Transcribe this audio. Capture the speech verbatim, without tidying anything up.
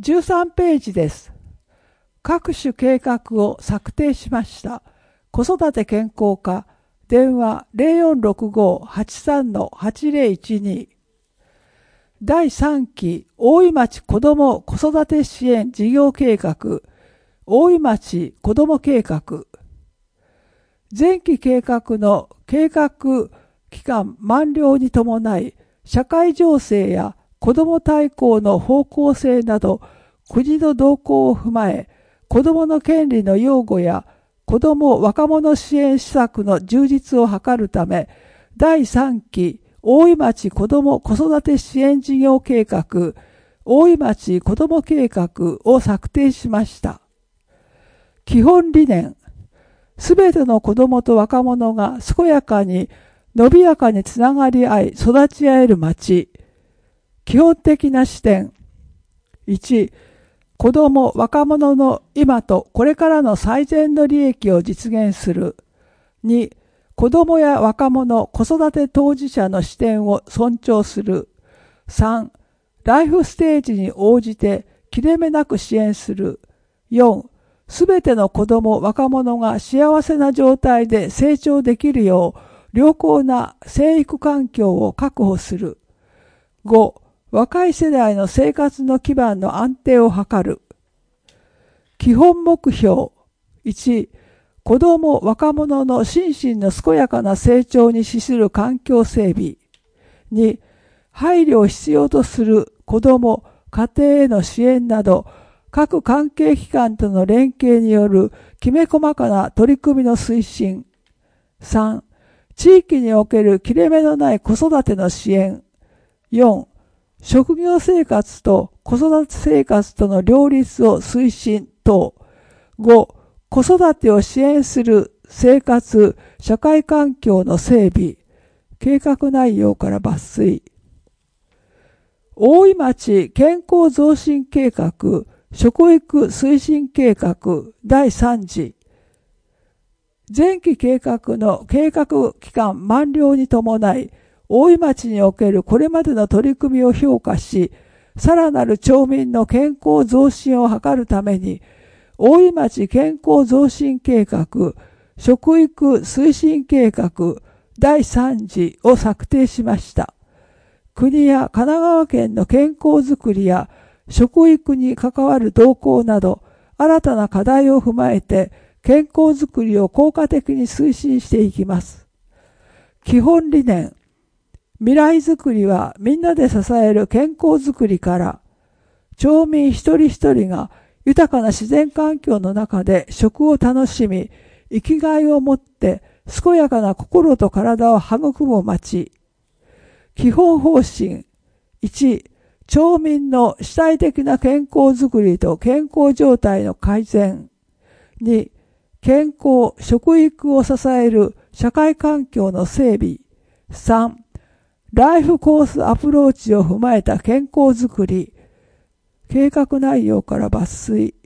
じゅうさんページです。各種計画を策定しました。子育て健康課、電話 ゼロよんろくご はちさん はちゼロいちに。だいさんき大井町子ども子育て支援事業計画、大井町子ども計画。前期計画の計画期間満了に伴い、社会情勢や子ども大綱の方向性など、国の動向を踏まえ、子どもの権利の擁護や子ども若者支援施策の充実を図るため、だいさんき大井町子ども子育て支援事業計画、大井町子ども計画を策定しました。基本理念、すべての子どもと若者が健やかに伸びやかにつながり合い育ち合える町。基本的な視点。いち、子ども若者の今とこれからの最善の利益を実現する。に、子どもや若者子育て当事者の視点を尊重する。さん、ライフステージに応じて切れ目なく支援する。よん、すべての子ども若者が幸せな状態で成長できるよう良好な生育環境を確保する。ご、若い世代の生活の基盤の安定を図る。基本目標。いち、子ども若者の心身の健やかな成長に資する環境整備。に、配慮を必要とする子ども、家庭への支援など、各関係機関との連携によるきめ細かな取り組みの推進。さん、地域における切れ目のない子育ての支援。よん、職業生活と子育て生活との両立を推進等。ご、子育てを支援する生活、社会環境の整備。計画内容から抜粋。大井町健康増進計画、食育推進計画だいさん次。前期計画の計画期間満了に伴い、大井町におけるこれまでの取り組みを評価し、さらなる町民の健康増進を図るために、大井町健康増進計画、食育推進計画だいさん次を策定しました。国や神奈川県の健康づくりや食育に関わる動向など、新たな課題を踏まえて、健康づくりを効果的に推進していきます。基本理念。未来づくりはみんなで支える健康づくりから、町民一人一人が豊かな自然環境の中で食を楽しみ、生きがいを持って健やかな心と体を育む町。基本方針。いち、町民の主体的な健康づくりと健康状態の改善。に、健康、食育を支える社会環境の整備。さん、ライフコースアプローチを踏まえた健康づくり。計画内容から抜粋。